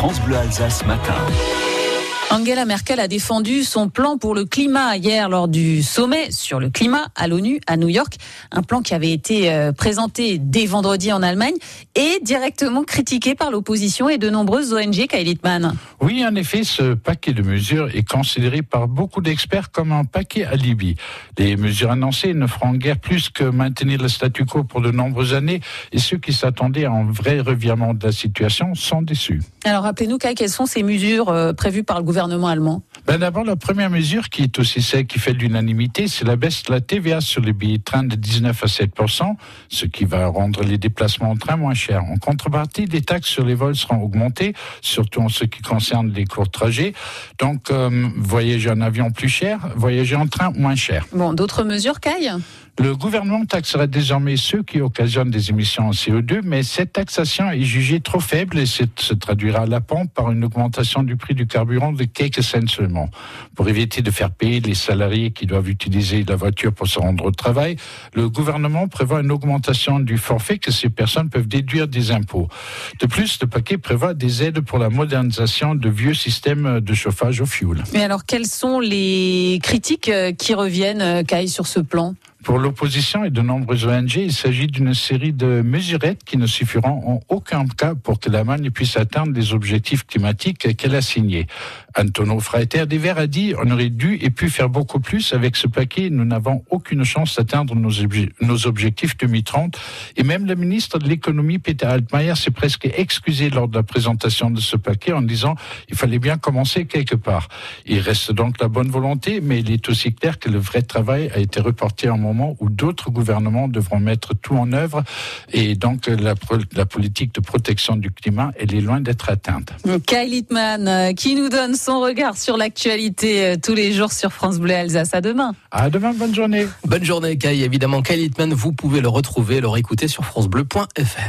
France Bleu Alsace matin. Angela Merkel a défendu son plan pour le climat hier lors du sommet sur le climat à l'ONU à New York. Un plan qui avait été présenté dès vendredi en Allemagne et directement critiqué par l'opposition et de nombreuses ONG, Kyle Littman. Oui, en effet, ce paquet de mesures est considéré par beaucoup d'experts comme un paquet alibi. Les mesures annoncées ne feront guère plus que maintenir le statu quo pour de nombreuses années et ceux qui s'attendaient à un vrai revirement de la situation sont déçus. Alors rappelez-nous, Kyle, quelles sont ces mesures prévues par le gouvernement allemand? D'abord, la première mesure qui est aussi celle qui fait l'unanimité, c'est la baisse de la TVA sur les billets de train de 19 à 7%, ce qui va rendre les déplacements en train moins chers. En contrepartie, les taxes sur les vols seront augmentées, surtout en ce qui concerne les courts trajets. Donc, voyager en avion plus cher, voyager en train moins cher. Bon, d'autres mesures, Kyle ? Le gouvernement taxera désormais ceux qui occasionnent des émissions en CO2, mais cette taxation est jugée trop faible et se traduira à la pompe par une augmentation du prix du carburant de quelques cents seulement. Pour éviter de faire payer les salariés qui doivent utiliser la voiture pour se rendre au travail, le gouvernement prévoit une augmentation du forfait que ces personnes peuvent déduire des impôts. De plus, le paquet prévoit des aides pour la modernisation de vieux systèmes de chauffage au fioul. Mais alors, quelles sont les critiques qui reviennent, Kyle, sur ce plan ? Pour l'opposition et de nombreuses ONG, il s'agit d'une série de mesurettes qui ne suffiront en aucun cas pour que l'Allemagne puisse atteindre les objectifs climatiques qu'elle a signés. Antonio Freiter des Verts a dit « On aurait dû et pu faire beaucoup plus avec ce paquet. Nous n'avons aucune chance d'atteindre nos objectifs 2030. » Et même le ministre de l'économie, Peter Altmaier, s'est presque excusé lors de la présentation de ce paquet en disant « Il fallait bien commencer quelque part. » Il reste donc la bonne volonté, mais il est aussi clair que le vrai travail a été reporté en moment où d'autres gouvernements devront mettre tout en œuvre et donc la politique de protection du climat, elle est loin d'être atteinte. Kyle Littman qui nous donne son regard sur l'actualité tous les jours sur France Bleu Alsace. À demain. À demain, bonne journée. Bonne journée, Kyle. Évidemment, Kyle Littman, vous pouvez le retrouver, le réécouter sur francebleu.fr.